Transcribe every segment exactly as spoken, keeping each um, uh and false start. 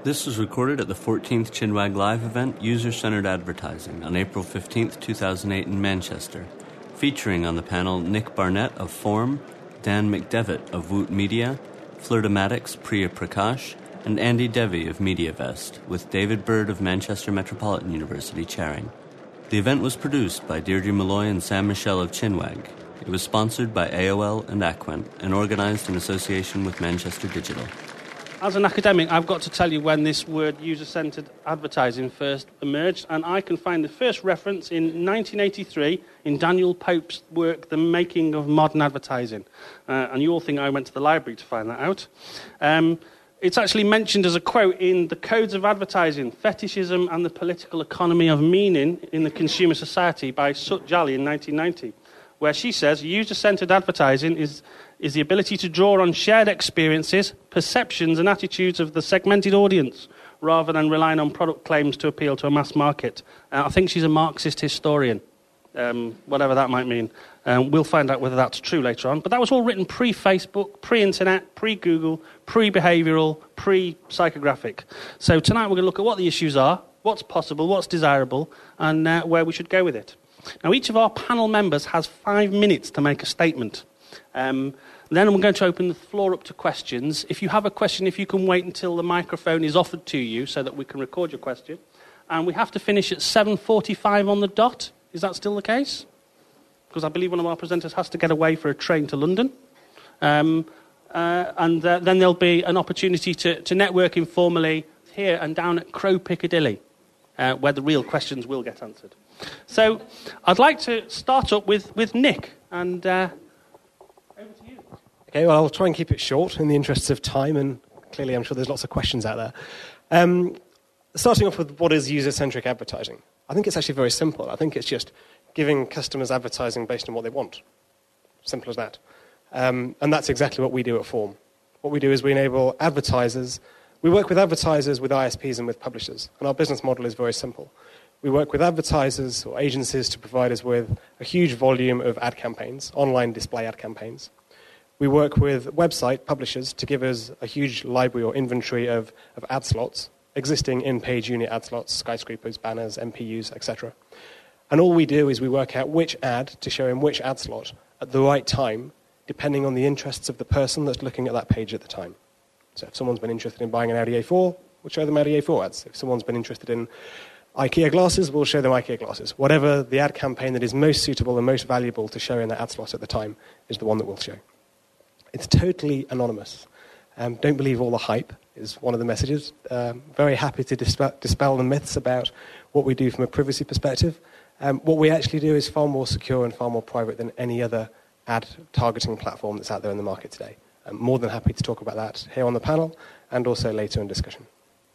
This was recorded at the fourteenth Chinwag Live event, User-Centered Advertising, on April fifteenth, two thousand eight in Manchester, featuring on the panel Nick Barnett of Form, Dan McDevitt of Woot Media, Flirtomatics Priya Prakash, and Andy Devi of MediaVest, with David Bird of Manchester Metropolitan University chairing. The event was produced by Deirdre Malloy and Sam Michel of Chinwag. It was sponsored by A O L and Aquent and organized in association with Manchester Digital. As an academic, I've got to tell you when this word user-centered advertising first emerged, and I can find the first reference in nineteen eighty-three in Daniel Pope's work, The Making of Modern Advertising. Uh, and you all think I went to the library to find that out. Um, it's actually mentioned as a quote in The Codes of Advertising, Fetishism and the Political Economy of Meaning in the Consumer Society by Sut Jali in nineteen ninety, where she says user-centered advertising is... is the ability to draw on shared experiences, perceptions and attitudes of the segmented audience, rather than relying on product claims to appeal to a mass market. Uh, I think she's a Marxist historian, um, whatever that might mean. Um, we'll find out whether that's true later on. But that was all written pre-Facebook, pre-internet, pre-Google, pre-behavioural, pre-psychographic. So tonight we're going to look at what the issues are, what's possible, what's desirable, and uh, where we should go with it. Now, each of our panel members has five minutes to make a statement. Um, then I'm going to open the floor up to questions. If you have a question, if you can wait until the microphone is offered to you so that we can record your question. And we have to finish at seven forty-five on the dot. Is that still the case? Because I believe one of our presenters has to get away for a train to London. Um, uh, and uh, then there'll be an opportunity to, to network informally here and down at Crow Piccadilly, uh, where the real questions will get answered. So I'd like to start up with, with Nick and... Uh, Okay, well, I'll try and keep it short in the interests of time, and clearly I'm sure there's lots of questions out there. Um, starting off with what is user-centric advertising. I think it's actually very simple. I think it's just giving customers advertising based on what they want. Simple as that. Um, and that's exactly what we do at Form. What we do is we enable advertisers. We work with advertisers, with I S Ps, and with publishers. And our business model is very simple. We work with advertisers or agencies to provide us with a huge volume of ad campaigns, online display ad campaigns. We work with website publishers to give us a huge library or inventory of, of ad slots, existing in-page unit ad slots, skyscrapers, banners, M P Us, et cetera. And all we do is we work out which ad to show in which ad slot at the right time, depending on the interests of the person that's looking at that page at the time. So if someone's been interested in buying an Audi A four, we'll show them Audi A four ads. If someone's been interested in IKEA glasses, we'll show them IKEA glasses. Whatever the ad campaign that is most suitable and most valuable to show in that ad slot at the time is the one that we'll show. It's totally anonymous. Um, don't believe all the hype is one of the messages. Um, very happy to dispel, dispel the myths about what we do from a privacy perspective. Um, what we actually do is far more secure and far more private than any other ad targeting platform that's out there in the market today. I'm more than happy to talk about that here on the panel and also later in discussion.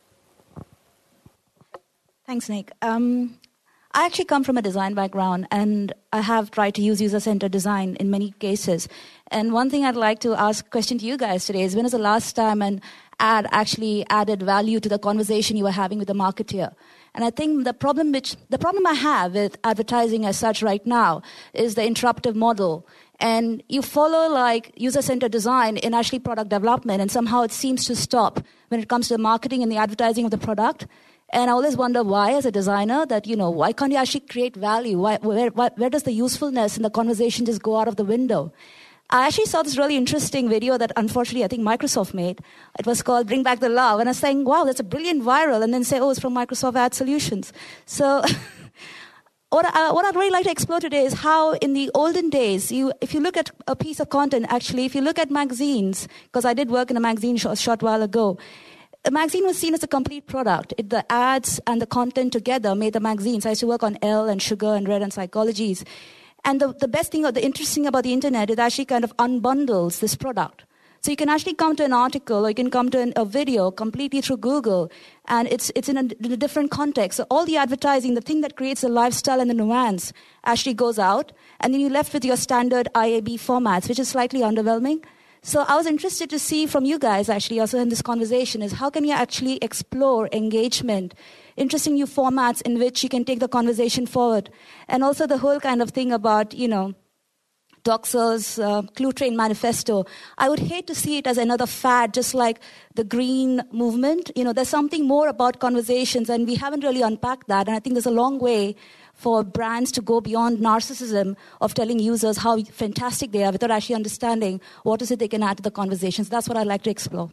Thanks, Nick. Um, I actually come from a design background, and I have tried to use user-centered design in many cases. And one thing I'd like to ask a question to you guys today is, when is the last time an ad actually added value to the conversation you were having with the marketeer? And I think the problem which the problem I have with advertising as such right now is the interruptive model. And you follow like user-centered design in actually product development, and somehow it seems to stop when it comes to the marketing and the advertising of the product. And I always wonder why, as a designer, that, you know, why can't you actually create value? Why, where, where, where does the usefulness in the conversation just go out of the window? I actually saw this really interesting video that, unfortunately, I think Microsoft made. It was called Bring Back the Love. And I was saying, wow, that's a brilliant viral. And then say, oh, it's from Microsoft Ad Solutions. So what, I, what I'd really like to explore today is how, in the olden days, you, if you look at a piece of content, actually, if you look at magazines, because I did work in a magazine a short while ago, the magazine was seen as a complete product. It, the ads and the content together made the magazines. I used to work on Elle and Sugar and Red and Psychologies. And the, the best thing or the interesting about the internet, it actually kind of unbundles this product. So you can actually come to an article, or you can come to an, a video completely through Google, and it's it's in a, in a different context. So all the advertising, the thing that creates the lifestyle and the nuance, actually goes out, and then you're left with your standard I A B formats, which is slightly underwhelming. So I was interested to see from you guys, actually, also in this conversation, is how can you actually explore engagement, interesting new formats in which you can take the conversation forward, and also the whole kind of thing about, you know, Doxer's uh, Clue Train Manifesto. I would hate to see it as another fad, just like the green movement. You know, there's something more about conversations, and we haven't really unpacked that. And I think there's a long way for brands to go beyond narcissism of telling users how fantastic they are without actually understanding what is it they can add to the conversations. That's what I'd like to explore.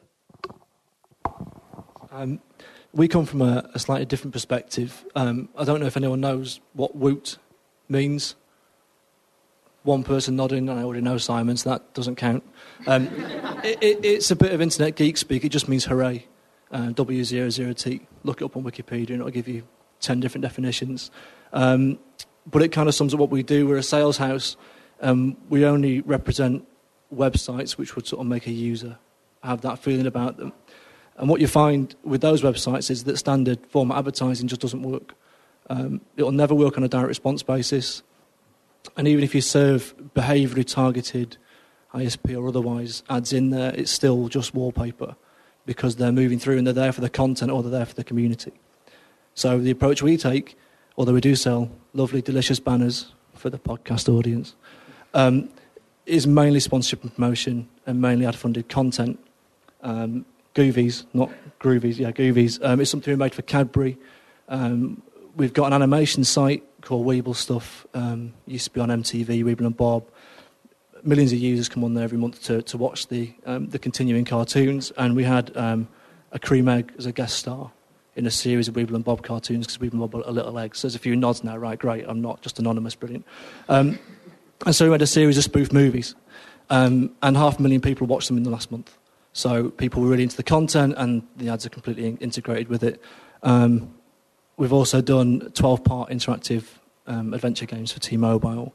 Um, we come from a, a slightly different perspective. Um, I don't know if anyone knows what Woot means. One person nodding, and I already know Simon, so that doesn't count. Um, it, it, it's a bit of internet geek speak. It just means hooray. Uh, W zero zero T. Look it up on Wikipedia, and it'll give you ten different definitions. Um, but it kind of sums up what we do. We're a sales house. Um, we only represent websites which would sort of make a user have that feeling about them. And what you find with those websites is that standard format advertising just doesn't work. Um, it'll never work on a direct response basis. And even if you serve behaviourally targeted I S P or otherwise ads in there, it's still just wallpaper because they're moving through and they're there for the content or they're there for the community. So the approach we take, although we do sell lovely, delicious banners for the podcast audience, um, is mainly sponsorship and promotion and mainly ad-funded content. Um, Goovies, not Groovies, yeah, Goovies. Um, it's something we made for Cadbury. Um, we've got an animation site called Weeble Stuff. Um, used to be on M T V, Weeble and Bob. Millions of users come on there every month to, to watch the um, the continuing cartoons. And we had um, a cream egg as a guest star in a series of Weeble and Bob cartoons because Weeble and Bob are little eggs. So there's a few nods now, right, great, I'm not just anonymous, brilliant. Um, and so we had a series of spoof movies. Um, and half a million people watched them in the last month. So people were really into the content and the ads are completely in- integrated with it. Um, we've also done twelve-part interactive um, adventure games for T-Mobile.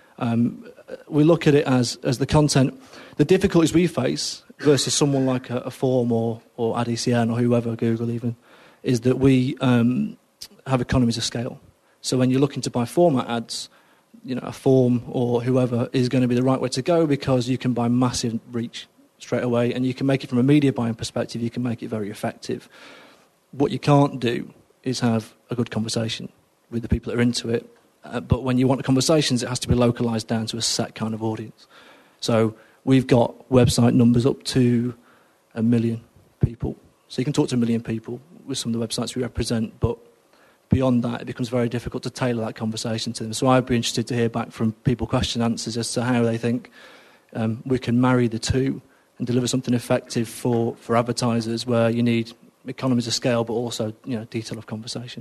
Um, we look at it as, as the content. The difficulties we face versus someone like a, a Form or, or Ad E C N or whoever, Google even, is that we um, have economies of scale. So when you're looking to buy format ads, you know, a Form or whoever is going to be the right way to go because you can buy massive reach straight away, and you can make it from a media buying perspective, you can make it very effective. What you can't do is have a good conversation with the people that are into it, uh, but when you want the conversations, it has to be localised down to a set kind of audience. So we've got website numbers up to a million people. So you can talk to a million people with some of the websites we represent, but beyond that, it becomes very difficult to tailor that conversation to them. So I'd be interested to hear back from people question answers as to how they think um, we can marry the two and deliver something effective for, for advertisers where you need economies of scale but also, you know, detail of conversation.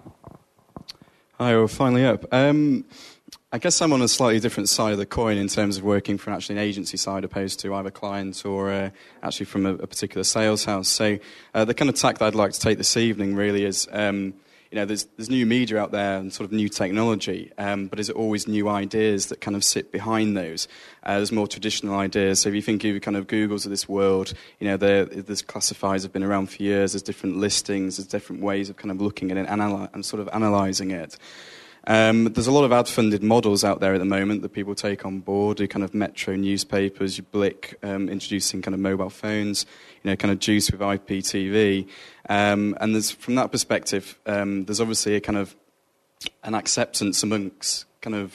Hi, well, finally up. Um, I guess I'm on a slightly different side of the coin in terms of working from actually an agency side opposed to either clients or uh, actually from a, a particular sales house. So uh, the kind of tack that I'd like to take this evening really is, um, you know, there's, there's new media out there and sort of new technology, um, but is it always new ideas that kind of sit behind those? Uh, there's more traditional ideas. So if you think of kind of Googles of this world, you know, there's classifiers have been around for years. There's different listings. There's different ways of kind of looking at it and, analy- and sort of analysing it. Um, there's a lot of ad-funded models out there at the moment that people take on board, do kind of Metro newspapers, you Blick, um, introducing kind of mobile phones, you know, kind of Juice with I P T V. Um, and there's, from that perspective, um, there's obviously a kind of an acceptance amongst kind of,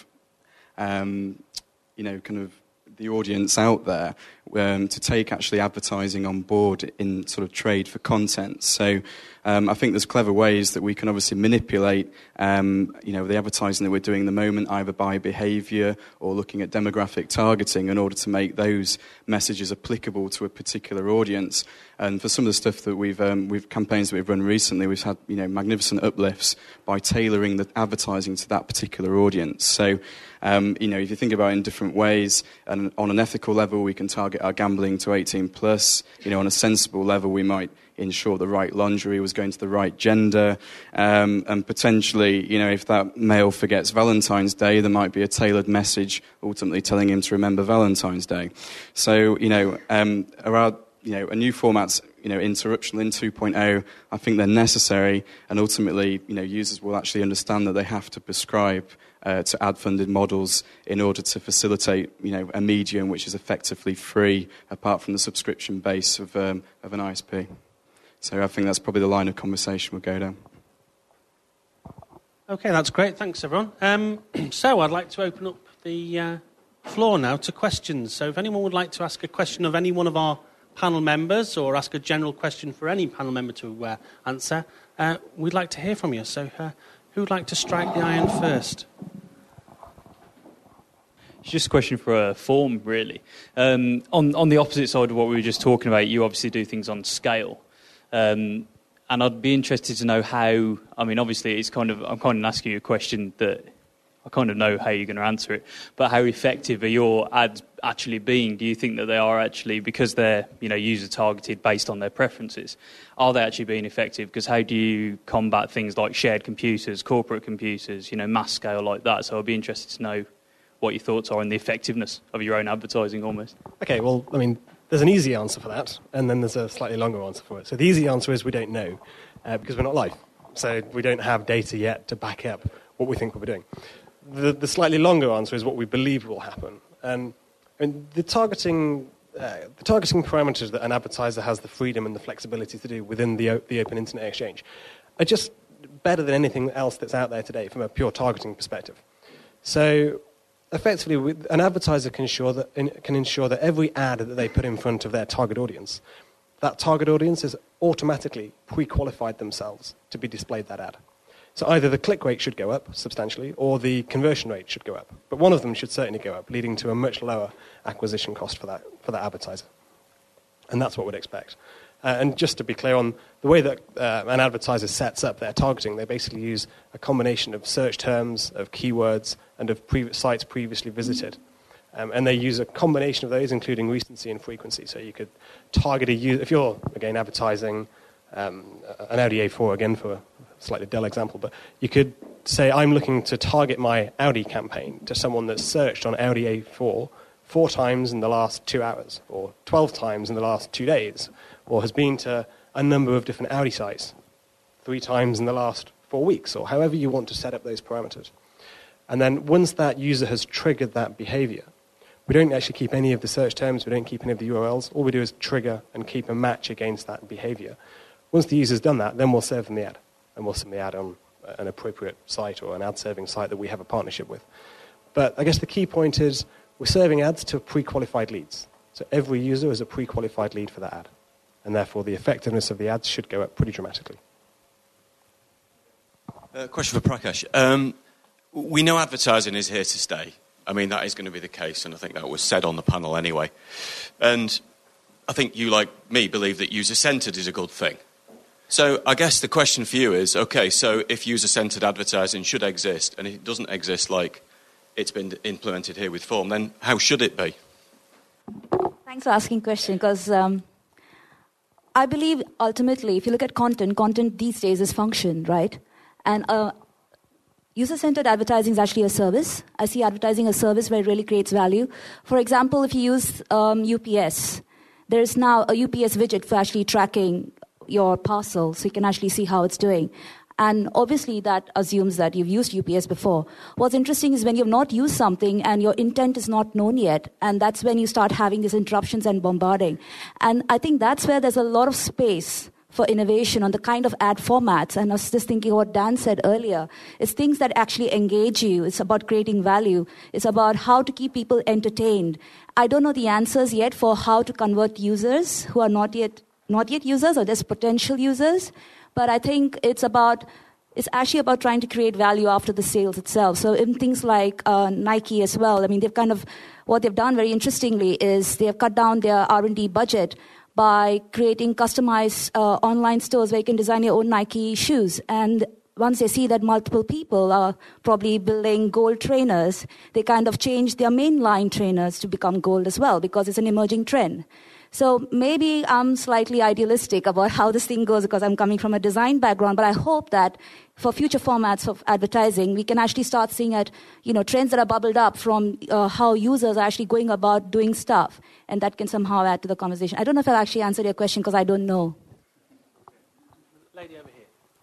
um, you know, kind of the audience out there um, to take actually advertising on board in sort of trade for content. So um, I think there's clever ways that we can obviously manipulate, um, you know, the advertising that we're doing at the moment, either by behaviour or looking at demographic targeting in order to make those messages applicable to a particular audience. And for some of the stuff that we've, um, we've campaigns that we've run recently, we've had, you know, magnificent uplifts by tailoring the advertising to that particular audience. So, um, you know, if you think about it in different ways, and on an ethical level, we can target our gambling to eighteen plus. You know, on a sensible level, we might ensure the right lingerie was going to the right gender, um, and potentially, you know, if that male forgets Valentine's Day, there might be a tailored message ultimately telling him to remember Valentine's Day. So, you know, um, around, you know, a new format's, you know, interruptional in two point oh, I think they're necessary, and ultimately, you know, users will actually understand that they have to prescribe uh, to ad-funded models in order to facilitate, you know, a medium which is effectively free, apart from the subscription base of um, of an I S P. So I think that's probably the line of conversation we'll go down. Okay, that's great. Thanks, everyone. Um, so I'd like to open up the uh, floor now to questions. So if anyone would like to ask a question of any one of our panel members or ask a general question for any panel member to uh, answer, uh, we'd like to hear from you. So uh, who would like to strike the iron first? It's just a question for a form, really. Um, on, on the opposite side of what we were just talking about, you obviously do things on scale. Um, and I'd be interested to know how, I mean, obviously it's kind of, I'm kind of asking you a question that I kind of know how you're going to answer it, but how effective are your ads actually being? Do you think that they are actually, because they're, you know, user targeted based on their preferences, are they actually being effective? Because how do you combat things like shared computers, corporate computers, you know, mass scale like that? So I'd be interested to know what your thoughts are on the effectiveness of your own advertising almost. Okay, well, I mean, there's an easy answer for that, and then there's a slightly longer answer for it. So the easy answer is we don't know, uh, because we're not live. So we don't have data yet to back up what we think we'll be doing. The, the slightly longer answer is what we believe will happen. And, and the targeting uh, the targeting parameters that an advertiser has the freedom and the flexibility to do within the, the Open Internet Exchange are just better than anything else that's out there today from a pure targeting perspective. So effectively, an advertiser can ensure that can ensure that every ad that they put in front of their target audience, that target audience has automatically pre-qualified themselves to be displayed that ad. So either the click rate should go up substantially, or the conversion rate should go up. But one of them should certainly go up, leading to a much lower acquisition cost for that for that advertiser. And that's what we'd expect. Uh, and just to be clear on the way that uh, an advertiser sets up their targeting, they basically use a combination of search terms, of keywords, and of pre- sites previously visited. Um, and they use a combination of those, including recency and frequency. So you could target a user, if you're, again, advertising um, an Audi A four, again, for a slightly dull example, but you could say, I'm looking to target my Audi campaign to someone that's searched on Audi A four four times in the last two hours, or twelve times in the last two days, or has been to a number of different Audi sites three times in the last four weeks, or however you want to set up those parameters. And then once that user has triggered that behavior, we don't actually keep any of the search terms, we don't keep any of the U R Ls. All we do is trigger and keep a match against that behavior. Once the user's done that, then we'll serve them the ad, and we'll send the ad on an appropriate site or an ad-serving site that we have a partnership with. But I guess the key point is we're serving ads to pre-qualified leads. So every user is a pre-qualified lead for that ad. And therefore, the effectiveness of the ads should go up pretty dramatically. Uh, question for Prakash. Um, we know advertising is here to stay. I mean, that is going to be the case, and I think that was said on the panel anyway. And I think you, like me, believe that user-centred is a good thing. So I guess the question for you is, okay, so if user-centred advertising should exist, and it doesn't exist like it's been implemented here with Form, then how should it be? Thanks for asking the question, because um, I believe ultimately, if you look at content, content these days is function, right? And uh, user-centered advertising is actually a service. I see advertising as a service where it really creates value. For example, if you use um, U P S, there is now a U P S widget for actually tracking your parcel, so you can actually see how it's doing. And obviously that assumes that you've used U P S before. What's interesting is when you've not used something and your intent is not known yet, and that's when you start having these interruptions and bombarding. And I think that's where there's a lot of space for innovation on the kind of ad formats. And I was just thinking what Dan said earlier. It's things that actually engage you. It's about creating value. It's about how to keep people entertained. I don't know the answers yet for how to convert users who are not yet not yet users or just potential users. But I think it's about, it's actually about trying to create value after the sales itself. So in things like uh, Nike as well, I mean, they've kind of, what they've done very interestingly is they've cut down their R and D budget by creating customized uh, online stores where you can design your own Nike shoes. And once they see that multiple people are probably building gold trainers, they kind of change their mainline trainers to become gold as well, because it's an emerging trend. So maybe I'm slightly idealistic about how this thing goes because I'm coming from a design background, but I hope that for future formats of advertising, we can actually start seeing at, you know, trends that are bubbled up from uh, how users are actually going about doing stuff, and that can somehow add to the conversation. I don't know if I've actually answered your question because I don't know. Lady over here.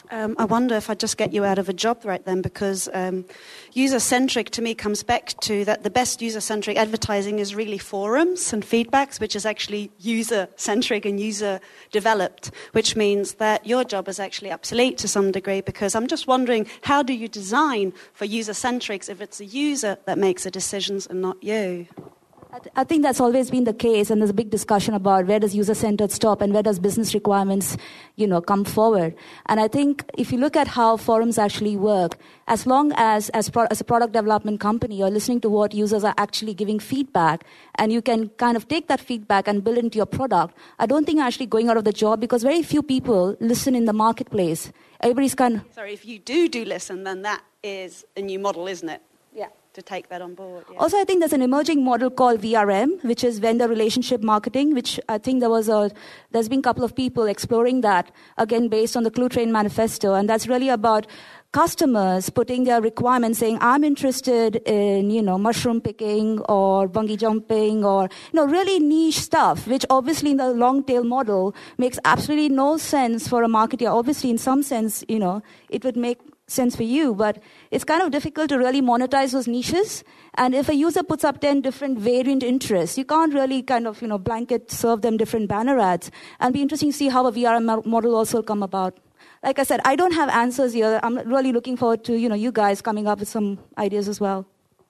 Um, I wonder if I'd just get you out of a job right then, because um, user-centric to me comes back to that the best user-centric advertising is really forums and feedbacks, which is actually user-centric and user-developed, which means that your job is actually obsolete to some degree, because I'm just wondering, how do you design for user-centrics if it's a user that makes the decisions and not you? I, th- I think that's always been the case, and there's a big discussion about where does user-centered stop and where does business requirements, you know, come forward. And I think if you look at how forums actually work, as long as as, pro- as a product development company, you're listening to what users are actually giving feedback, and you can kind of take that feedback and build it into your product, I don't think you're actually going out of the job, because very few people listen in the marketplace. Everybody's kind of... Sorry, if you do do listen, then that is a new model, isn't it? Yeah. To take that on board. Yeah. Also, I think there's an emerging model called V R M, which is vendor relationship marketing, which I think there was a, there's been a couple of people exploring that, again, based on the Clue Train Manifesto. And that's really about customers putting their requirements, saying, I'm interested in, you know, mushroom picking or bungee jumping or, you know, really niche stuff, which obviously in the long tail model makes absolutely no sense for a marketer. Obviously, in some sense, you know, it would make sense for you, but it's kind of difficult to really monetize those niches. And if a user puts up ten different variant interests, you can't really kind of, you know, blanket serve them different banner ads. And it'll be interesting to see how a V R M model also will come about. Like I said, I don't have answers here. I'm really looking forward to, you know, you guys coming up with some ideas as well.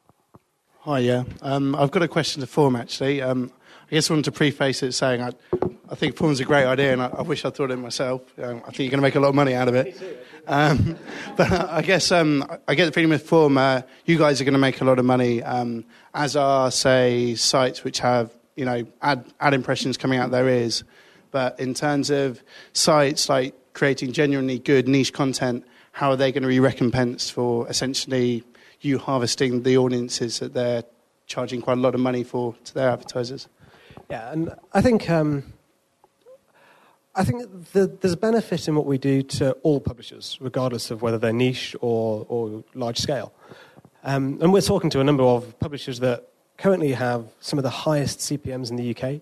Hi, yeah. Um, I've got a question to Form, actually. Um, I guess I wanted to preface it saying I, I think Form's a great idea, and I, I wish I'd thought of it myself. Um, I think you're going to make a lot of money out of it. Um, but I guess um, I get the feeling with Form, uh, you guys are going to make a lot of money, um, as are, say, sites which have, you know, ad, ad impressions coming out their ears. But in terms of sites like creating genuinely good niche content, how are they going to be recompensed for essentially you harvesting the audiences that they're charging quite a lot of money for to their advertisers? Yeah, and I think um, I think the, there's a benefit in what we do to all publishers, regardless of whether they're niche or, or large scale. Um, and we're talking to a number of publishers that currently have some of the highest C P Ms in the U K,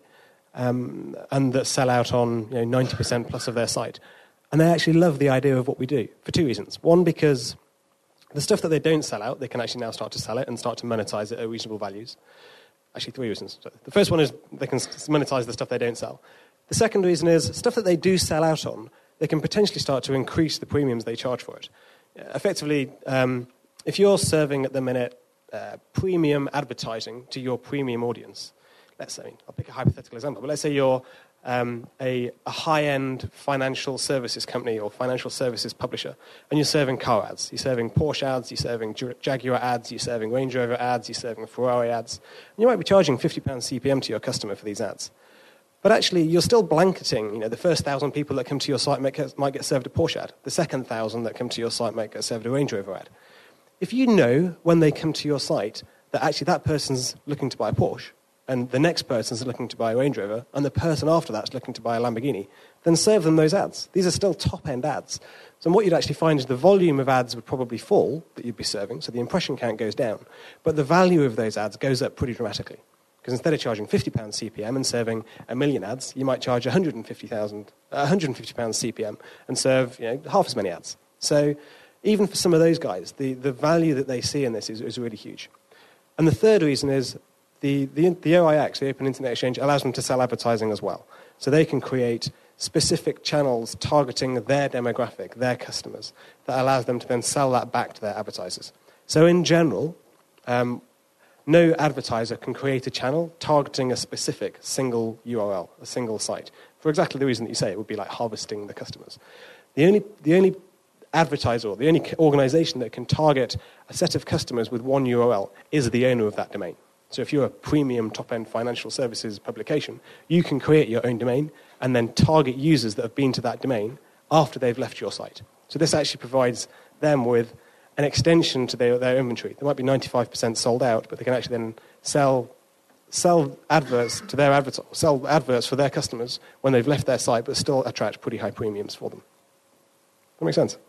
um, and that sell out on, you know, ninety percent plus of their site. And they actually love the idea of what we do for two reasons. One, because the stuff that they don't sell out, they can actually now start to sell it and start to monetize it at reasonable values. Actually, three reasons. The first one is they can monetize the stuff they don't sell. The second reason is stuff that they do sell out on, they can potentially start to increase the premiums they charge for it. Effectively, um, if you're serving at the minute uh, premium advertising to your premium audience, let's say, I'll pick a hypothetical example, but let's say you're um, a, a high-end financial services company or financial services publisher, and you're serving car ads. You're serving Porsche ads, you're serving Jaguar ads, you're serving Range Rover ads, you're serving Ferrari ads. And you might be charging fifty pounds C P M to your customer for these ads. But actually, you're still blanketing, you know, the first thousand people that come to your site might get, might get served a Porsche ad. The second thousand that come to your site might get served a Range Rover ad. If you know when they come to your site that actually that person's looking to buy a Porsche, and the next person's looking to buy a Range Rover, and the person after that's looking to buy a Lamborghini, then serve them those ads. These are still top-end ads. So what you'd actually find is the volume of ads would probably fall that you'd be serving, so the impression count goes down. But the value of those ads goes up pretty dramatically. Because instead of charging fifty pounds C P M and serving a million ads, you might charge one hundred fifty thousand, uh, one hundred fifty pounds C P M and serve, you know, half as many ads. So even for some of those guys, the, the value that they see in this is, is really huge. And the third reason is the, the, the O I X, the Open Internet Exchange, allows them to sell advertising as well. So they can create specific channels targeting their demographic, their customers, that allows them to then sell that back to their advertisers. So in general, um, no advertiser can create a channel targeting a specific single U R L, a single site, for exactly the reason that you say. It would be like harvesting the customers. The only, the only advertiser, or the only organization that can target a set of customers with one U R L is the owner of that domain. So if you're a premium top-end financial services publication, you can create your own domain and then target users that have been to that domain after they've left your site. So this actually provides them with an extension to their, their inventory. They might be ninety-five percent sold out, but they can actually then sell sell adverts to their adverts, sell adverts for their customers when they've left their site, but still attract pretty high premiums for them. That makes sense?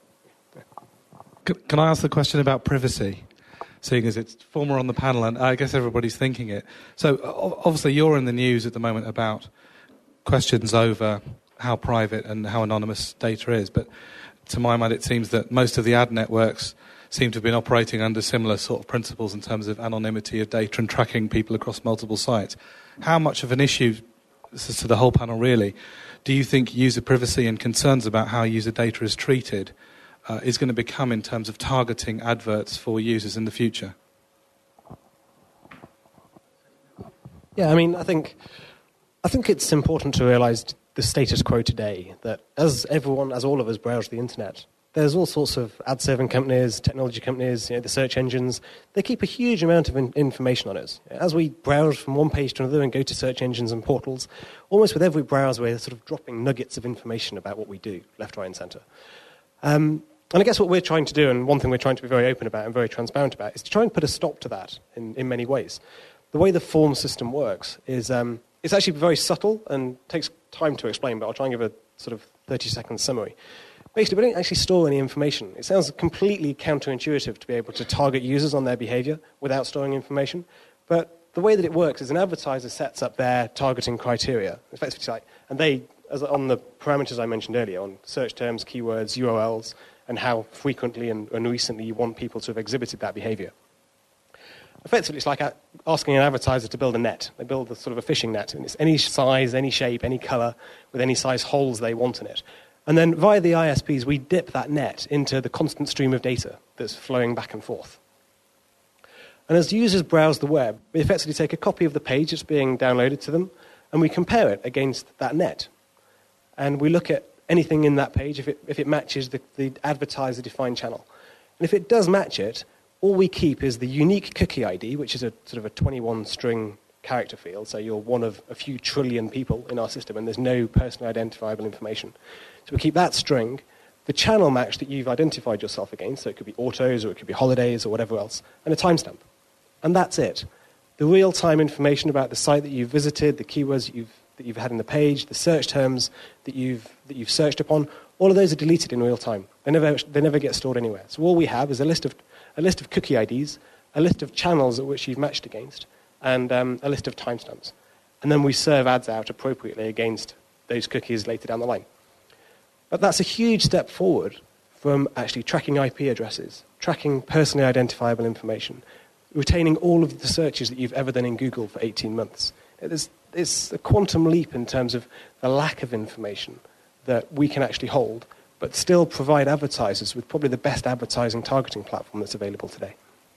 Yeah. Can I ask the question about privacy? Seeing as it's former on the panel, and I guess everybody's thinking it. So obviously you're in the news at the moment about questions over how private and how anonymous data is, but to my mind, it seems that most of the ad networks seem to have been operating under similar sort of principles in terms of anonymity of data and tracking people across multiple sites. How much of an issue, this is to the whole panel really, do you think user privacy and concerns about how user data is treated uh, is going to become in terms of targeting adverts for users in the future? Yeah, I mean, I think I think it's important to realise the status quo today, that as everyone, as all of us browse the internet, there's all sorts of ad-serving companies, technology companies, you know, the search engines. They keep a huge amount of in- information on us. As we browse from one page to another and go to search engines and portals, almost with every browse we're sort of dropping nuggets of information about what we do, left, right and centre. Um, and I guess what we're trying to do, and one thing we're trying to be very open about and very transparent about, is to try and put a stop to that in, in many ways. The way the form system works is um, it's actually very subtle and takes time to explain, but I'll try and give a sort of thirty-second summary. Basically, we don't actually store any information. It sounds completely counterintuitive to be able to target users on their behavior without storing information. But the way that it works is an advertiser sets up their targeting criteria, effectively, like, and they, as on the parameters I mentioned earlier, on search terms, keywords, U R Ls, and how frequently and, and recently you want people to have exhibited that behavior. Effectively, it's like asking an advertiser to build a net. They build a sort of a fishing net, and it's any size, any shape, any colour, with any size holes they want in it. And then via the I S Ps, we dip that net into the constant stream of data that's flowing back and forth. And as users browse the web, we effectively take a copy of the page that's being downloaded to them, and we compare it against that net. And we look at anything in that page, if it, if it matches the, the advertiser-defined channel. And if it does match it, all we keep is the unique cookie I D, which is a sort of a twenty-one string character field, so you're one of a few trillion people in our system, and there's no personally identifiable information. So we keep that string, the channel match that you've identified yourself against, so it could be autos or it could be holidays or whatever else, and a timestamp. And that's it. The real-time information about the site that you've visited, the keywords that you've, that you've had in the page, the search terms that you've, that you've searched upon, all of those are deleted in real time. They never, they never get stored anywhere. So all we have is a list of, a list of cookie I Ds, a list of channels at which you've matched against, and um, a list of timestamps. And then we serve ads out appropriately against those cookies later down the line. But that's a huge step forward from actually tracking I P addresses, tracking personally identifiable information, retaining all of the searches that you've ever done in Google for eighteen months. It's, it's a quantum leap in terms of the lack of information that we can actually hold, but still provide advertisers with probably the best advertising targeting platform that's available today.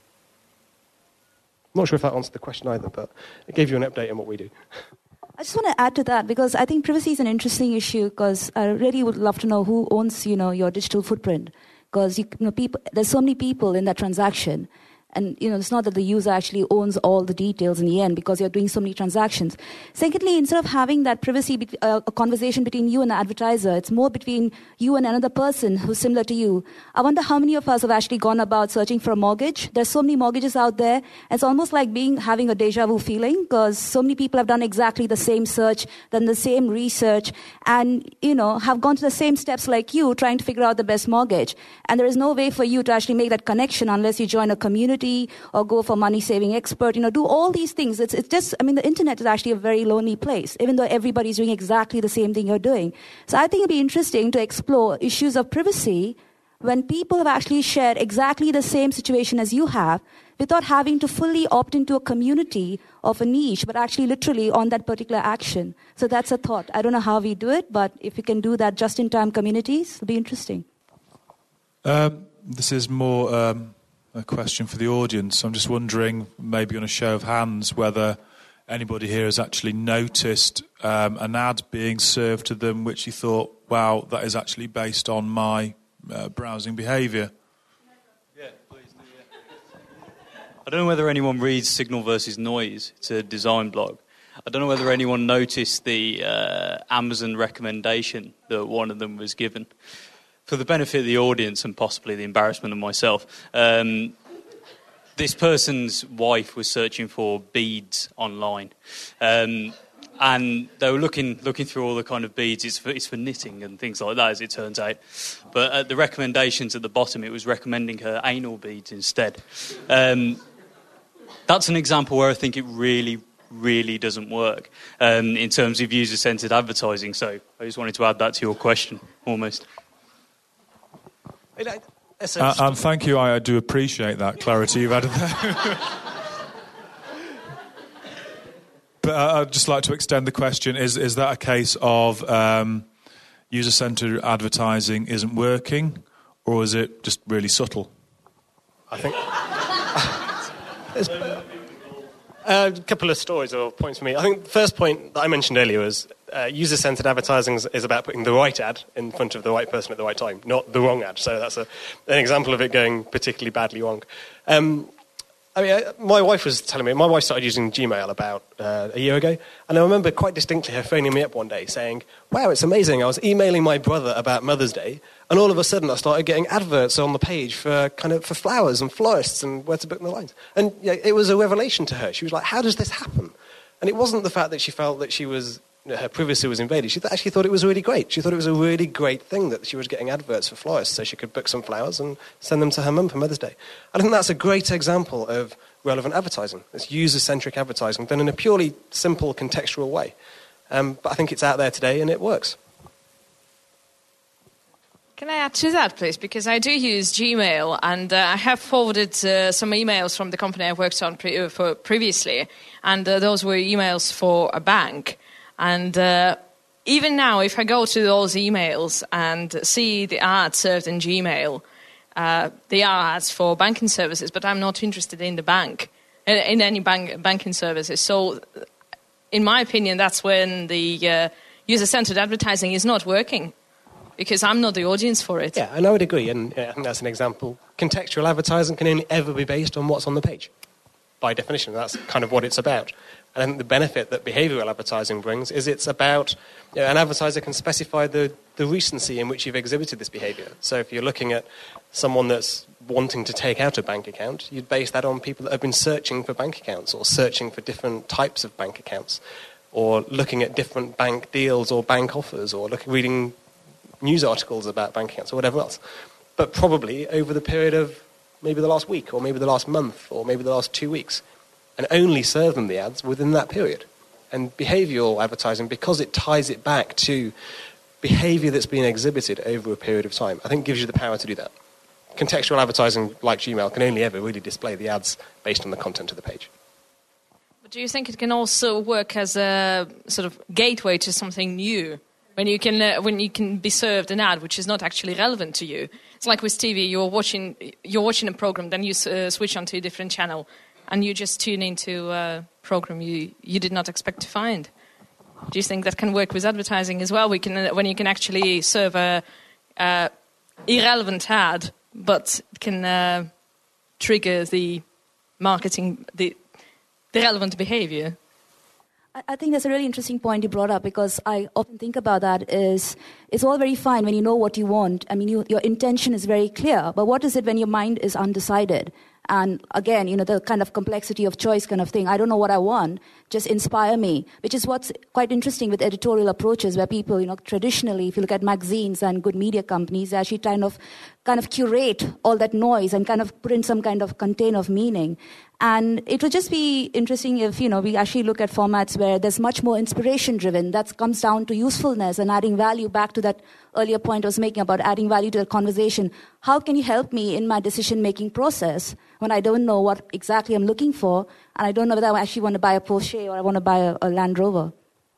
I'm not sure if that answered the question either, but it gave you an update on what we do. I just want to add to that, because I think privacy is an interesting issue, because I really would love to know who owns, you know, your digital footprint. Because you know, people, there's so many people in that transaction. And, you know, it's not that the user actually owns all the details in the end because you're doing so many transactions. Secondly, instead of having that privacy, be- uh, a conversation between you and the advertiser, it's more between you and another person who's similar to you. I wonder how many of us have actually gone about searching for a mortgage. There's so many mortgages out there. It's almost like being having a deja vu feeling, because so many people have done exactly the same search, done the same research, and, you know, have gone to the same steps like you, trying to figure out the best mortgage. And there is no way for you to actually make that connection unless you join a community or go for money-saving expert, you know, do all these things. It's, it's just, I mean, the internet is actually a very lonely place, even though everybody's doing exactly the same thing you're doing. So I think it'd be interesting to explore issues of privacy when people have actually shared exactly the same situation as you have, without having to fully opt into a community of a niche, but actually literally on that particular action. So that's a thought. I don't know how we do it, but if we can do that just-in-time communities, it'll be interesting. Um, this is more... Um a question for the audience. I'm just wondering, maybe on a show of hands, whether anybody here has actually noticed um, an ad being served to them which you thought, wow, that is actually based on my uh, browsing behaviour. Yeah, please do, yeah. I don't know whether anyone reads Signal versus Noise. It's a design blog. I don't know whether anyone noticed the uh, Amazon recommendation that one of them was given. For the benefit of the audience and possibly the embarrassment of myself, um, this person's wife was searching for beads online. Um, and they were looking looking through all the kind of beads. It's for, it's for knitting and things like that, as it turns out. But at the recommendations at the bottom, it was recommending her anal beads instead. Um, that's an example where I think it really, really doesn't work um, in terms of user-centered advertising. So I just wanted to add that to your question, almost. Uh, and thank you, I, I do appreciate that clarity you've added there. But uh, I'd just like to extend the question, is, is that a case of um, user-centred advertising isn't working, or is it just really subtle? I think... A couple of stories or points for me. I think the first point that I mentioned earlier was uh, user-centred advertising is, is about putting the right ad in front of the right person at the right time, not the wrong ad. So that's a, an example of it going particularly badly wrong. Um, I mean, I, my wife was telling me, my wife started using Gmail about uh, a year ago, and I remember quite distinctly her phoning me up one day saying, wow, it's amazing, I was emailing my brother about Mother's Day, and all of a sudden I started getting adverts on the page for kind of for flowers and florists and where to book the lines. And yeah, it was a revelation to her. She was like, how does this happen? And it wasn't the fact that she felt that she was, you know, her privacy was invaded. She th- actually thought it was really great. She thought it was a really great thing that she was getting adverts for florists so she could book some flowers and send them to her mum for Mother's Day. I think that's a great example of relevant advertising. It's user-centric advertising done in a purely simple, contextual way. Um, but I think it's out there today and it works. Can I add to that, please? Because I do use Gmail, and uh, I have forwarded uh, some emails from the company I worked on pre- for previously, and uh, those were emails for a bank. And uh, even now, if I go to those emails and see the ads served in Gmail, uh, they are ads for banking services, but I'm not interested in the bank, in, in any bank, banking services. So, in my opinion, that's when the uh, user-centered advertising is not working, because I'm not the audience for it. Yeah, and I would agree, and I think that's an example. Contextual advertising can only ever be based on what's on the page. By definition, that's kind of what it's about. And I think the benefit that behavioural advertising brings is it's about, you know, an advertiser can specify the, the recency in which you've exhibited this behaviour. So if you're looking at someone that's wanting to take out a bank account, you'd base that on people that have been searching for bank accounts or searching for different types of bank accounts or looking at different bank deals or bank offers or look, reading news articles about bank accounts or whatever else. But probably over the period of maybe the last week or maybe the last month or maybe the last two weeks. And only serve them the ads within that period. And behavioural advertising, because it ties it back to behaviour that's been exhibited over a period of time, I think gives you the power to do that. Contextual advertising, like Gmail, can only ever really display the ads based on the content of the page. But do you think it can also work as a sort of gateway to something new? When you can uh, when you can be served an ad which is not actually relevant to you. It's like with T V, you're watching you're watching a program, then you uh, switch onto a different channel, and you just tune into a program you, you did not expect to find. Do you think that can work with advertising as well? We can uh, when you can actually serve a uh, irrelevant ad, but it can uh, trigger the marketing the the relevant behaviour. I think that's a really interesting point you brought up, because I often think about that is it's all very fine when you know what you want. I mean, you, your intention is very clear, but what is it when your mind is undecided? And again, you know, the kind of complexity of choice kind of thing. I don't know what I want. Just inspire me, which is what's quite interesting with editorial approaches, where people, you know, traditionally, if you look at magazines and good media companies, they actually kind of, kind of curate all that noise and kind of put in some kind of container of meaning. And it would just be interesting if, you know, we actually look at formats where there's much more inspiration-driven. That comes down to usefulness and adding value, back to that earlier point I was making about adding value to the conversation. How can you help me in my decision-making process when I don't know what exactly I'm looking for, and I don't know whether I actually want to buy a Porsche or I want to buy a, a Land Rover?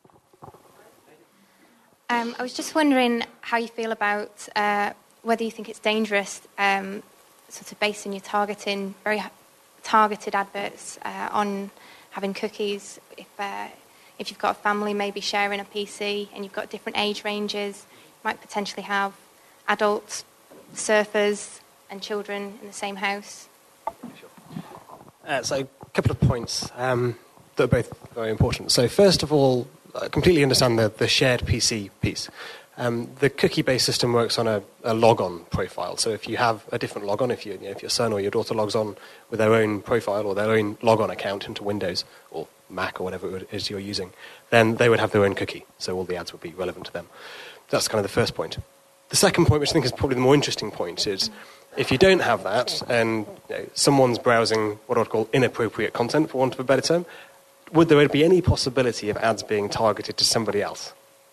Um, I was just wondering how you feel about uh, whether you think it's dangerous, um, sort of based on your targeting, very targeted adverts uh, on having cookies. If uh, if you've got a family maybe sharing a P C and you've got different age ranges, you might potentially have adults, surfers and children in the same house. Sure. Uh, so a couple of points um, that are both very important. So first of all, I completely understand the, the shared P C piece. Um, the cookie-based system works on a, a log-on profile. So if you have a different log-on, if, you, you know, if your son or your daughter logs on with their own profile or their own log-on account into Windows or Mac or whatever it is you're using, then they would have their own cookie. So all the ads would be relevant to them. That's kind of the first point. The second point, which I think is probably the more interesting point, is if you don't have that and you know, someone's browsing what I'd call inappropriate content, for want of a better term, would there be any possibility of ads being targeted to somebody else?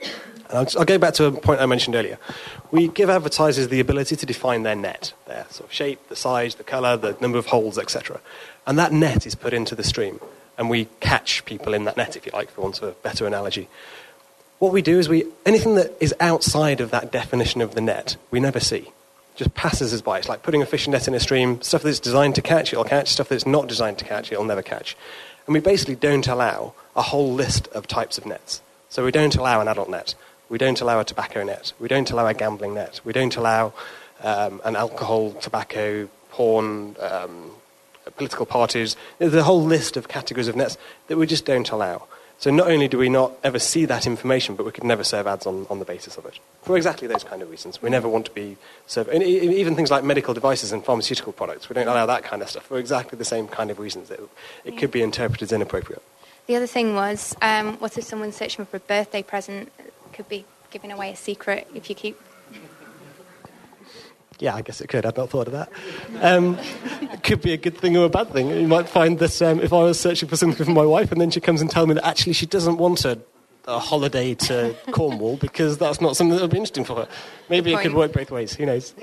And I'll, just, I'll go back to a point I mentioned earlier. We give advertisers the ability to define their net, their sort of shape, the size, the colour, the number of holes, et cetera. And that net is put into the stream. And we catch people in that net, if you like, for want of a better analogy. What we do is we anything that is outside of that definition of the net, we never see. It just passes us by. It's like putting a fishing net in a stream. Stuff that's designed to catch, it'll catch. Stuff that's not designed to catch, it'll never catch. And we basically don't allow a whole list of types of nets. So we don't allow an adult net. We don't allow a tobacco net. We don't allow a gambling net. We don't allow um, an alcohol, tobacco, porn, um, political parties. There's a whole list of categories of nets that we just don't allow. So not only do we not ever see that information, but we could never serve ads on, on the basis of it. For exactly those kind of reasons. We never want to be served. And even things like medical devices and pharmaceutical products, we don't allow that kind of stuff for exactly the same kind of reasons. It, it could be interpreted as inappropriate. The other thing was, um, what if someone's searching for a birthday present? It could be giving away a secret if you keep... Yeah, I guess it could. I've not thought of that. Um, it could be a good thing or a bad thing. You might find that um, if I was searching for something for my wife and then she comes and tells me that actually she doesn't want a, a holiday to Cornwall because that's not something that would be interesting for her. Maybe it could work both ways. Who knows?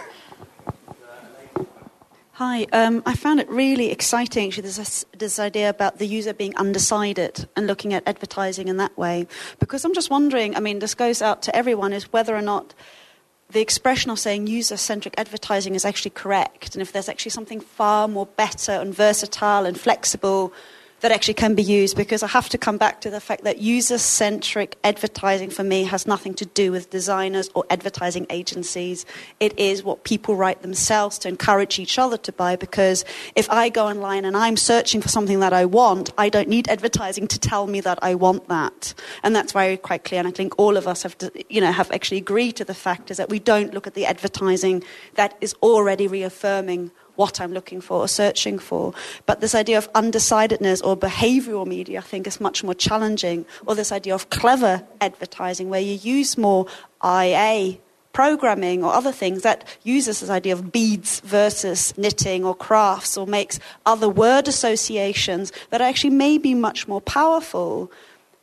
Hi, um, I found it really exciting, actually, this, this idea about the user being undecided and looking at advertising in that way. Because I'm just wondering, I mean, this goes out to everyone, is whether or not the expression of saying user-centric advertising is actually correct, and if there's actually something far more better and versatile and flexible that actually can be used, because I have to come back to the fact that user-centric advertising for me has nothing to do with designers or advertising agencies. It is what people write themselves to encourage each other to buy, because if I go online and I'm searching for something that I want, I don't need advertising to tell me that I want that. And that's very quite clear, and I think all of us have to, you know, have actually agreed to the fact is that we don't look at the advertising that is already reaffirming what I'm looking for or searching for. But this idea of undecidedness or behavioral media, I think, is much more challenging. Or this idea of clever advertising, where you use more I A programming or other things that uses this idea of beads versus knitting or crafts, or makes other word associations that actually may be much more powerful.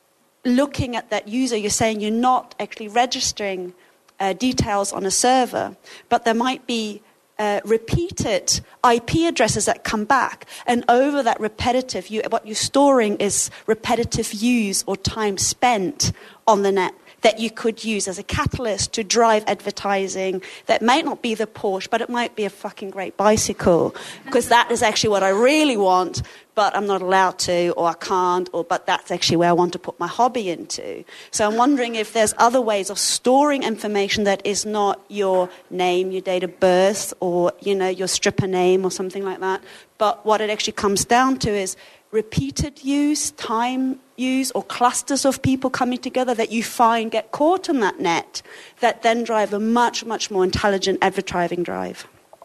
Looking at that user, you're saying you're not actually registering uh, details on a server, but there might be Uh, repeated I P addresses that come back, and over that repetitive, you, what you're storing is repetitive use or time spent on the net that you could use as a catalyst to drive advertising that might not be the Porsche, but it might be a fucking great bicycle, because that is actually what I really want, but I'm not allowed to, or I can't, or but that's actually where I want to put my hobby into. So I'm wondering if there's other ways of storing information that is not your name, your date of birth, or, you know, your stripper name or something like that, but what it actually comes down to is repeated use, time use, or clusters of people coming together that you find get caught in that net, that then drive a much, much more intelligent advertising drive.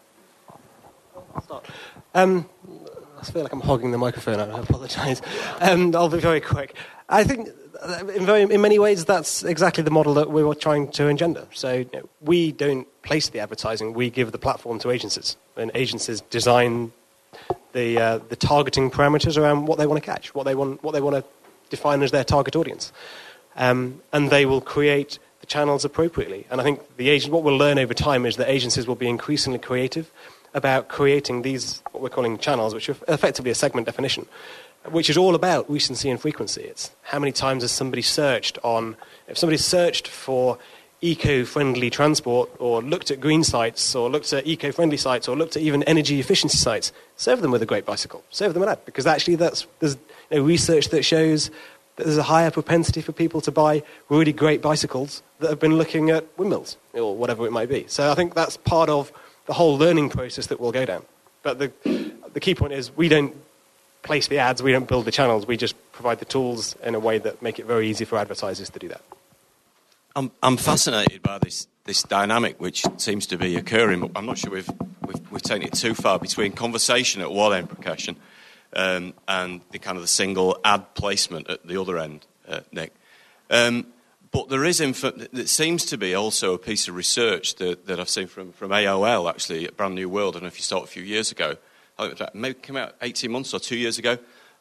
Um, I feel like I'm hogging the microphone. I apologise. Um, I'll be very quick. I think in, very, in many ways that's exactly the model that we were trying to engender. So you know, we don't place the advertising. We give the platform to agencies. And agencies design the uh, the targeting parameters around what they want to catch, what they want what they want to define as their target audience, um, and they will create the channels appropriately. And I think the agent, what we'll learn over time is that agencies will be increasingly creative about creating these what we're calling channels, which are effectively a segment definition, which is all about recency and frequency. It's how many times has somebody searched on if somebody searched for eco-friendly transport, or looked at green sites, or looked at eco-friendly sites, or looked at even energy efficiency sites, serve them with a great bicycle. Serve them an ad, because actually that's, there's you know, research that shows that there's a higher propensity for people to buy really great bicycles that have been looking at windmills, or whatever it might be. So I think that's part of the whole learning process that we'll go down. But the, the key point is we don't place the ads, we don't build the channels, we just provide the tools in a way that make it very easy for advertisers to do that. I'm, I'm fascinated by this, this dynamic which seems to be occurring, but I'm not sure we've, we've, we've taken it too far, between conversation at one end, Prakash, um, and the kind of the single ad placement at the other end, uh, Nick. Um, but there is, inf- it seems to be also a piece of research that, that I've seen from, from A O L, actually, at Brand New World. I don't know if you saw it a few years ago. I think it maybe came out eighteen months or two years ago,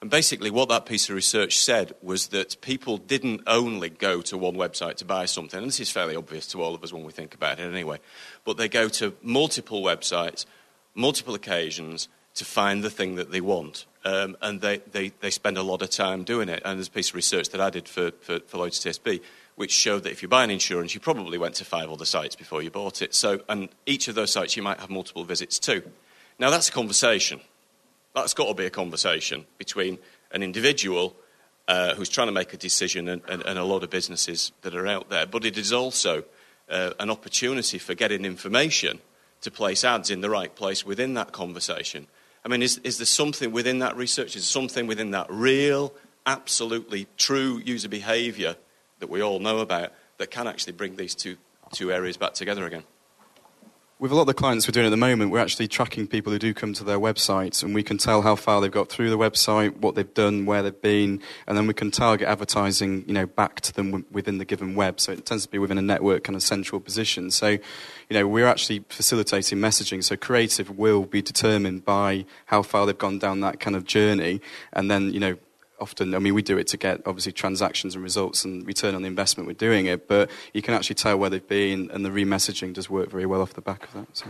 And basically what that piece of research said was that people didn't only go to one website to buy something, and this is fairly obvious to all of us when we think about it anyway, but they go to multiple websites, multiple occasions to find the thing that they want. Um, and they, they, they spend a lot of time doing it. And there's a piece of research that I did for, for, for Lloyds T S B, which showed that if you buy an insurance, you probably went to five other sites before you bought it. So, and each of those sites you might have multiple visits to. Now, that's a conversation. That's got to be a conversation between an individual uh, who's trying to make a decision and, and, and a lot of businesses that are out there. But it is also uh, an opportunity for getting information to place ads in the right place within that conversation. I mean, is, is there something within that research, is there something within that real, absolutely true user behaviour that we all know about that can actually bring these two, two areas back together again? With a lot of the clients we're doing at the moment, we're actually tracking people who do come to their websites, and we can tell how far they've got through the website, what they've done, where they've been, and then we can target advertising, you know, back to them w- within the given web. So it tends to be within a network kind of central position. So, you know, we're actually facilitating messaging. So creative will be determined by how far they've gone down that kind of journey, and then, you know, often, I mean, we do it to get, obviously, transactions and results and return on the investment we're doing it, but you can actually tell where they've been, and the remessaging does work very well off the back of that. So.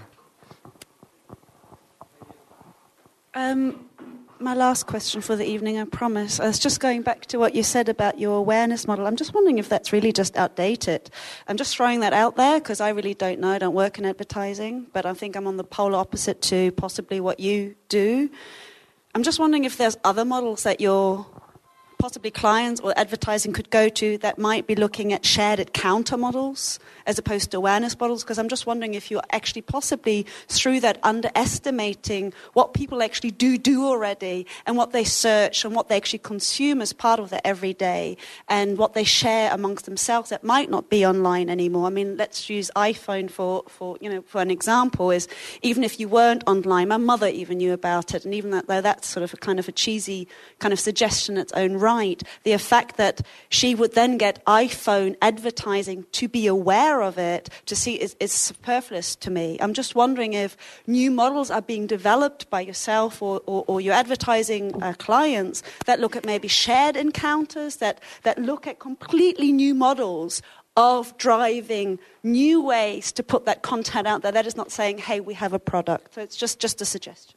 Um, my last question for the evening, I promise. I was just going back to what you said about your awareness model. I'm just wondering if that's really just outdated. I'm just throwing that out there because I really don't know. I don't work in advertising, but I think I'm on the polar opposite to possibly what you do. I'm just wondering if there's other models that you're possibly clients or advertising could go to that might be looking at shared encounter models as opposed to awareness models, because I'm just wondering if you're actually possibly through that underestimating what people actually do do already and what they search and what they actually consume as part of their everyday and what they share amongst themselves that might not be online anymore. I mean, let's use iPhone for, for you know, for an example, is even if you weren't online, my mother even knew about it, and even though that's sort of a kind of a cheesy kind of suggestion in its own right, the fact that she would then get iPhone advertising to be aware of it, to see is, is superfluous to me. I'm just wondering if new models are being developed by yourself or, or, or your advertising uh, clients that look at maybe shared encounters, that, that look at completely new models of driving new ways to put that content out there. That is not saying, hey, we have a product. So it's just, just a suggestion.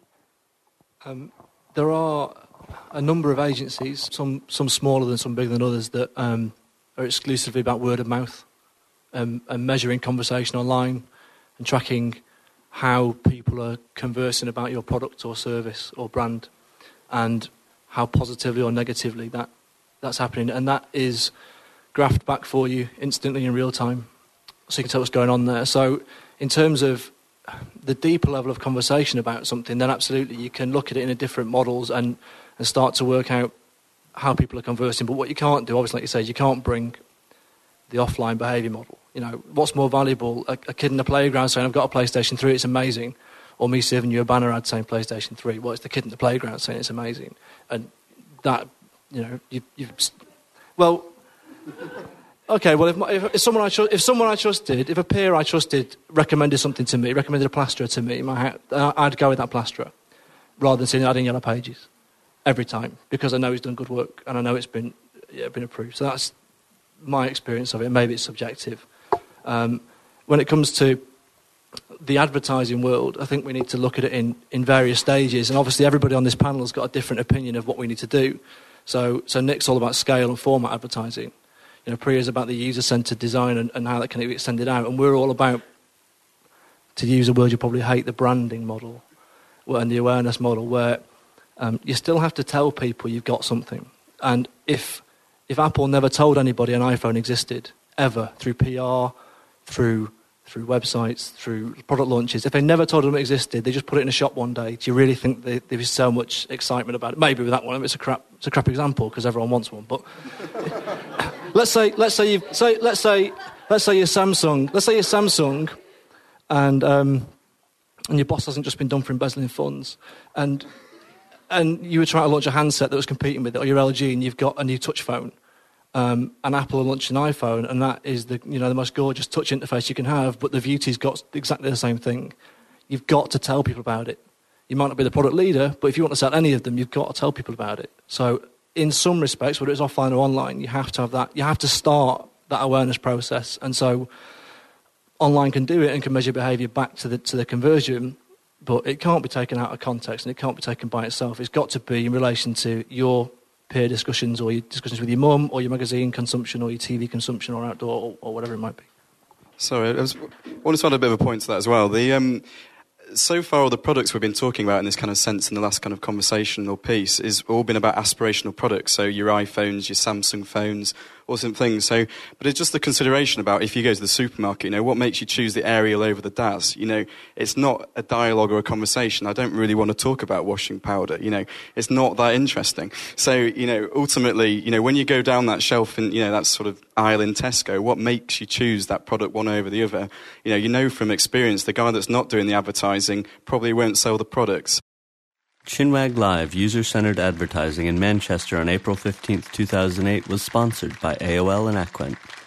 Um, there are a number of agencies, some some smaller than some bigger than others, that um, are exclusively about word of mouth um, and measuring conversation online and tracking how people are conversing about your product or service or brand and how positively or negatively that, that's happening. And that is graphed back for you instantly in real time, so you can tell what's going on there. So in terms of the deeper level of conversation about something, then absolutely you can look at it in a different models and and start to work out how people are conversing. But what you can't do, obviously, like you say, you can't bring the offline behaviour model. You know, what's more valuable, a, a kid in the playground saying, I've got a PlayStation three, it's amazing, or me serving you a banner ad saying PlayStation three? Well, it's the kid in the playground saying it's amazing. And that, you know, you, you've... Well, okay, well, if, my, if, if, someone I tr- if someone I trusted, if a peer I trusted recommended something to me, recommended a plasterer to me, my ha- I'd go with that plasterer rather than seeing it adding Yellow Pages. Every time, because I know he's done good work and I know it's been yeah, been approved. So that's my experience of it. Maybe it's subjective. Um, when it comes to the advertising world, I think we need to look at it in, in various stages. And obviously everybody on this panel has got a different opinion of what we need to do. So so Nick's all about scale and format advertising. You know, Priya's about the user-centred design and, and how that can be extended out. And we're all about, to use a word you probably hate, the branding model and the awareness model, where Um, you still have to tell people you've got something. And if if Apple never told anybody an iPhone existed, ever, through P R, through through websites, through product launches, if they never told them it existed, they just put it in a shop one day, do you really think they, there was so much excitement about it? Maybe with that one, it's a crap it's a crap example because everyone wants one. But let's say let's say you say let's say let's say you're Samsung. Let's say you're Samsung, and um, and your boss hasn't just been done for embezzling funds, and and you were trying to launch a handset that was competing with it, or your L G, and you've got a new touch phone, um, and Apple launched an iPhone, and that is the you know the most gorgeous touch interface you can have, but the Beauty's got exactly the same thing. You've got to tell people about it. You might not be the product leader, but if you want to sell any of them, you've got to tell people about it. So in some respects, whether it's offline or online, you have to have that. You have to start that awareness process. And so online can do it and can measure behaviour back to the to the conversion, but it can't be taken out of context and it can't be taken by itself. It's got to be in relation to your peer discussions or your discussions with your mum or your magazine consumption or your T V consumption or outdoor or, or whatever it might be. Sorry, I, was, I wanted to add a bit of a point to that as well. The um, so far, all the products we've been talking about in this kind of sense in the last kind of conversational piece is all been about aspirational products. So your iPhones, your Samsung phones, all some things. So, but it's just the consideration about if you go to the supermarket, you know, what makes you choose the Ariel over the Daz? You know, it's not a dialogue or a conversation. I don't really want to talk about washing powder. You know, it's not that interesting. So, you know, ultimately, you know, when you go down that shelf and, you know, that sort of aisle in Tesco, what makes you choose that product one over the other? You know, you know from experience, the guy that's not doing the advertising probably won't sell the products. Chinwag Live, user-centered advertising in Manchester on April fifteenth, two thousand eight was sponsored by A O L and Aquent.